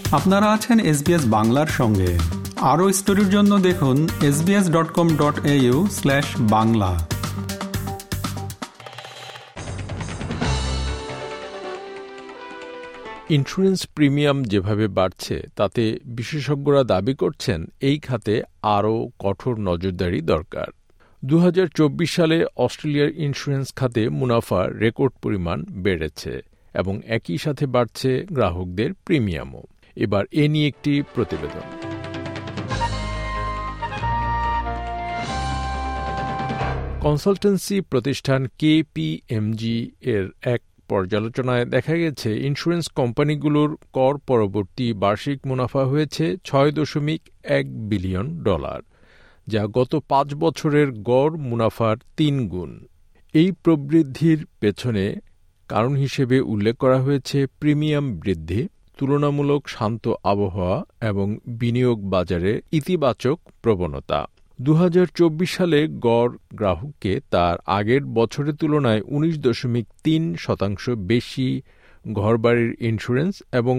আপনারা আছেন SBS বাংলার সঙ্গে। আরও স্টোরির জন্য দেখুন sbs.com.au/বাংলা। ইন্স্যুরেন্স প্রিমিয়াম যেভাবে বাড়ছে তাতে বিশেষজ্ঞরা দাবি করছেন এই খাতে আরও কঠোর নজরদারি দরকার। 2024 সালে অস্ট্রেলিয়ার ইন্স্যুরেন্স খাতে মুনাফা রেকর্ড পরিমাণ বেড়েছে এবং একই সাথে বাড়ছে গ্রাহকদের প্রিমিয়ামও। এবার এ নিয়ে একটি প্রতিবেদন। কনসালটেন্সি প্রতিষ্ঠান KPMG এর এক পর্যালোচনায় দেখা গেছে ইন্স্যুরেন্স কোম্পানিগুলোর কর পরবর্তী বার্ষিক মুনাফা হয়েছে $6.1 বিলিয়ন, যা গত 5 বছরের গড় মুনাফার 3 গুণ। এই প্রবৃদ্ধির পেছনে কারণ হিসেবে উল্লেখ করা হয়েছে প্রিমিয়াম বৃদ্ধি, তুলনামূলক শান্ত আবহাওয়া এবং বিনিয়োগ বাজারে ইতিবাচক প্রবণতা। 2024 সালে গড় গ্রাহককে তার আগের বছরের তুলনায় 19.3% বেশি ঘরবাড়ির ইন্স্যুরেন্স এবং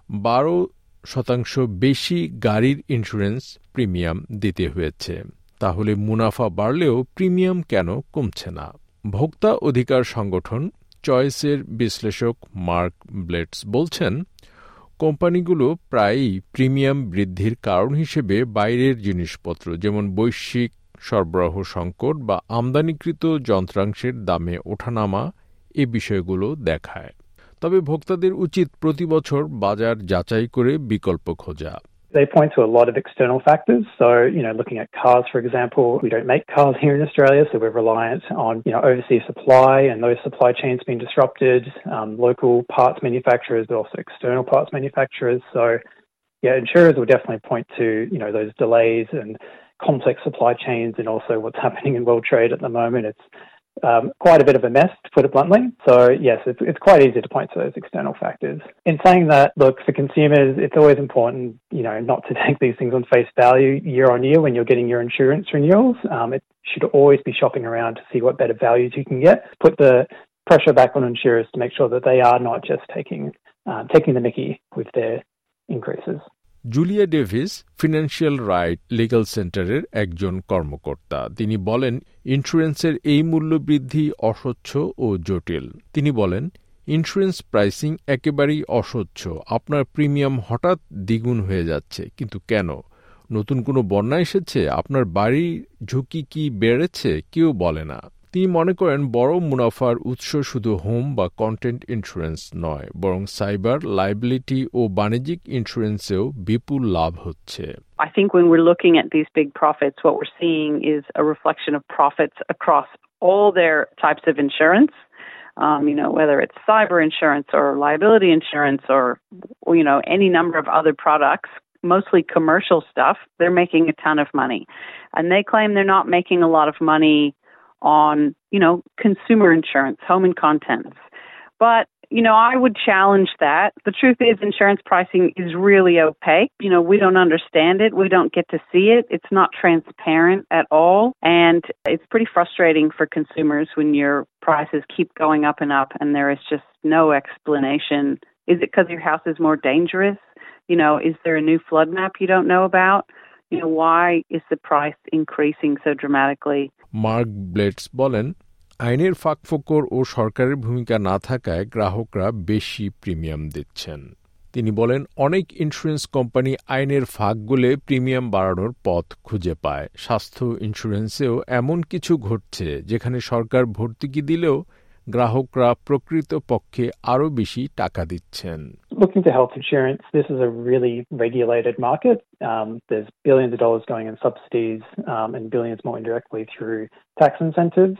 12% বেশি গাড়ির ইন্স্যুরেন্স প্রিমিয়াম দিতে হয়েছে। তাহলে মুনাফা বাড়লেও প্রিমিয়াম কেন কমছে না? ভোক্তা অধিকার সংগঠন চয়েসের বিশ্লেষক মার্ক ব্লেটস বলছেন, কোম্পানিগুলো প্রায়ই প্রিমিয়াম বৃদ্ধির কারণ হিসেবে বাইরের জিনিসপত্র যেমন বৈশ্বিক সরবরাহ সংকট বা আমদানিকৃত যন্ত্রাংশের দামে ওঠানামা এই বিষয়গুলো দেখায়। তবে ভোক্তাদের উচিত প্রতি বছর বাজার যাচাই করে বিকল্প খোঁজা। They point to a lot of external factors. So, looking at cars, for example, we don't make cars here in Australia, so we're reliant on, overseas supply and those supply chains being disrupted, local parts manufacturers, but also external parts manufacturers. So, insurers will definitely point to, those delays and complex supply chains and also what's happening in world trade at the moment. It's quite a bit of a mess, to put it bluntly. So, yes, it's quite easy to point to those external factors. In saying that, look, for consumers, it's always important, not to take these things on face value year on year when you're getting your insurance renewals. It should always be shopping around to see what better values you can get. Put the pressure back on insurers to make sure that they are not just taking the mickey with their increases. Julia Davis financial right legal সেন্টারের একজন কর্মকর্তা। তিনি বলেন, ইন্স্যুরেন্সের এই মূল্য বৃদ্ধি অস্বচ্ছ ও জটিল। তিনি বলেন, ইন্স্যুরেন্স প্রাইসিং একেবারেই অস্বচ্ছ। আপনার প্রিমিয়াম হঠাৎ দ্বিগুণ হয়ে যাচ্ছে, কিন্তু কেন? নতুন কোনো বন্যা এসেছে? আপনার বাড়ির ঝুঁকি কি বেড়েছে? কেউ বলে না। তিনি মনে করেন বড় মুনাফার উৎস শুধু হোম বা কন্টেন্ট ইন্স্যুরেন্স নয়, বরং সাইবার, লায়াবিলিটি ও বাণিজ্যিক ইন্স্যুরেন্সেও বিপুল লাভ হচ্ছে। I think when we're looking at these big profits, what we're seeing is a reflection of profits across all their types of insurance. Whether it's cyber insurance or liability insurance or, any number of other products, mostly commercial stuff, they're making a ton of money. And they claim they're not making a lot of money on, consumer insurance, home and contents. But, I would challenge that. The truth is insurance pricing is really opaque. We don't understand it. We don't get to see it. It's not transparent at all. And it's pretty frustrating for consumers when your prices keep going up and there is just no explanation. Is it because your house is more dangerous? Is there a new flood map you don't know about? Why is the price increasing so dramatically? Mark Blades বলেন, আইনের ফাঁকফোকর ও সরকারের ভূমিকা না থাকায় গ্রাহকরা বেশি premium দিচ্ছেন। তিনি বলেন, অনেক ইন্স্যুরেন্স কোম্পানি আইনের ফাঁক গলে প্রিমিয়াম বাড়ানোর পথ খুঁজে পায়। স্বাস্থ্য ইন্স্যুরেন্সেও এমন কিছু ঘটছে যেখানে সরকার ভর্তুকি দিলেও গ্রাহকরা প্রকৃত পক্ষে আরও বেশি টাকা দিচ্ছেন। Looking to health insurance, this is a really regulated market. There's billions of dollars going in subsidies and billions more indirectly through tax incentives,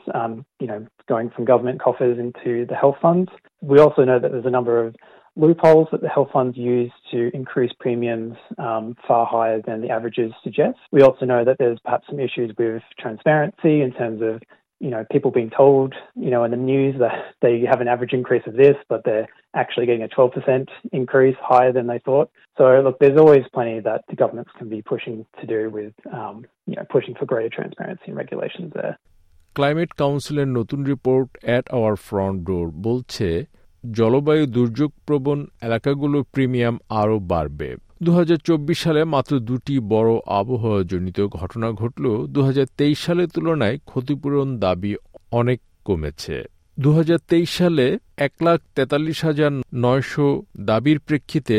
going from government coffers into the health funds. We also know that there's a number of loopholes that the health funds use to increase premiums far higher than the averages suggest. We also know that there's perhaps some issues with transparency in terms of people being told, in the news that they have an average increase of this, but they're actually getting a 12% increase higher than they thought. So, look, there's always plenty that the governments can be pushing to do with, pushing for greater transparency and regulations there. Climate কাউন্সিলের নতুন report at our front door বলছে, জলবায়ু দুর্যোগপ্রবণ এলাকাগুলোর premium আরও বাড়বে। 2024 সালে মাত্র 2টি বড় আবহাওয়াজনিত ঘটনা ঘটলেও 2023 সালের তুলনায় ক্ষতিপূরণ দাবি অনেক কমেছে। 2023 সালে 1,43,900 দাবির প্রেক্ষিতে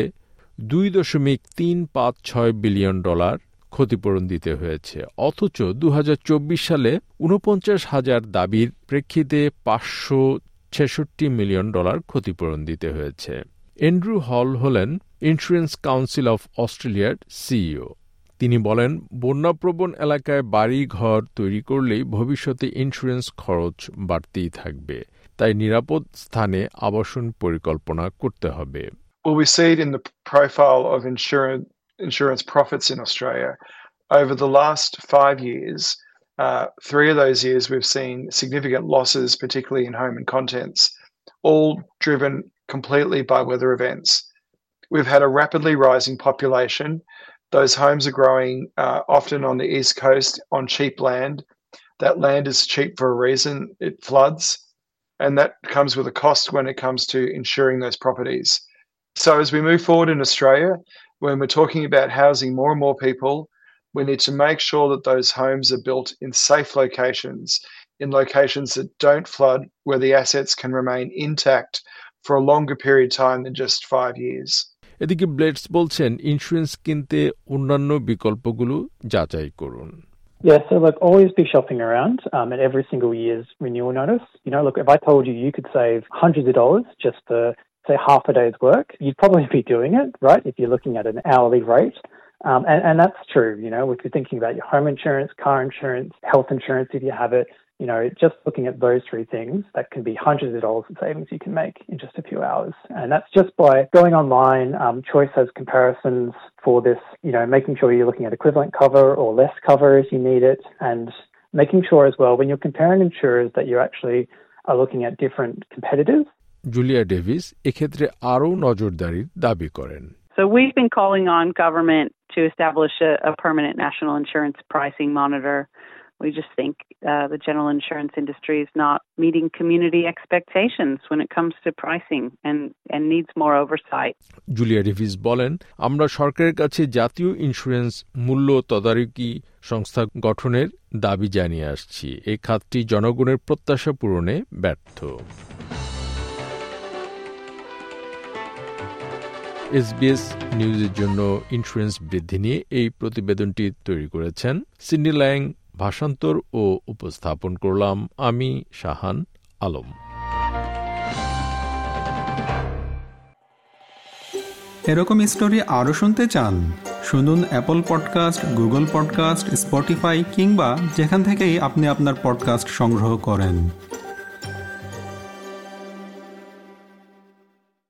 $2.356 বিলিয়ন ক্ষতিপূরণ দিতে হয়েছে। অথচ 2024 সালে 49,000 দাবির প্রেক্ষিতে $566 মিলিয়ন ক্ষতিপূরণ দিতে হয়েছে। অ্যান্ড্রু হল হলেন ইন্স্যুরেন্স কাউন্সিল অফ অস্ট্রেলিয়ার সিইও। তিনি বলেন, বন্যাপ্রবণ এলাকায় বাড়ি ঘর তৈরি করলেই ভবিষ্যতে ইন্স্যুরেন্স খরচ বাড়তেই থাকবে, তাই নিরাপদ স্থানে আবাসন পরিকল্পনা করতে হবে। Well, we see it in the profile of insurance profits in Australia. Over the last 5 years, 3 of those years we've seen significant losses, particularly in home and contents, all driven completely by weather events. We've had a rapidly rising population. Those homes are growing often on the east coast on cheap land. That land is cheap for a reason. It floods, and that comes with a cost when it comes to insuring those properties. So as we move forward in Australia, when we're talking about housing more and more people, we need to make sure that those homes are built in safe locations, in locations that don't flood, where the assets can remain intact for a longer period of time than just 5 years. এদিকে Blades বলছেন, insurance কিনতে অন্যান্য বিকল্পগুলো যাচাই করুন। Yeah, so look, always be shopping around at every single year's renewal notice. You know, look, if I told you you could save hundreds of dollars just for, say, half a day's work, you'd probably be doing it, right, if you're looking at an hourly rate. And that's true, you know, if you're thinking about your home insurance, car insurance, health insurance if you have it, you know, just looking at those 3 things, that can be hundreds of dollars of savings you can make in just a few hours. And that's just by going online. Choice has comparisons for this, you know, making sure you're looking at equivalent cover or less cover if you need it, and making sure as well when you're comparing insurers that you actually are looking at different competitors. Julia Davis এক্ষেত্রে আরও নজরদারির দাবি করেন। So we've been calling on government to establish a permanent national insurance pricing monitor. We just think the general insurance industry is not meeting community expectations when it comes to pricing and needs more oversight. Julia Davis বলেন, আমরা সরকারের কাছে জাতীয় insurance মূল্য তদারকি সংস্থা গঠনের দাবি জানিয়ে আসছি। এই খাতটি জনগণের প্রত্যাশা পূরণে ব্যর্থ। SBS নিউজের জন্য ইন্স্যুরেন্স বৃদ্ধি নিয়ে এই প্রতিবেদনটি তৈরি করেছেন সিডনি ল্যাং, ভাষান্তর ও উপস্থাপন করলাম আমি শাহান আলম। এরকম স্টোরি আরও শুনতে চান? শুনুন Apple podcast, Google podcast, Spotify কিংবা যেখান থেকেই আপনি আপনার পডকাস্ট সংগ্রহ করেন।